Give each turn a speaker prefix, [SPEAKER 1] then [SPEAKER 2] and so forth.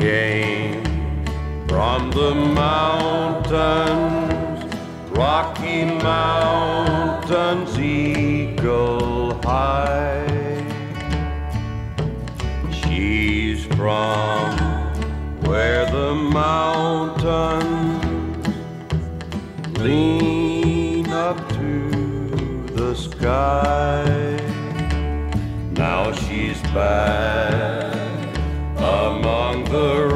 [SPEAKER 1] came from the mountains, Rocky Mountains, eagle high. She's from where the mountains lean up to the sky. Now she's back among the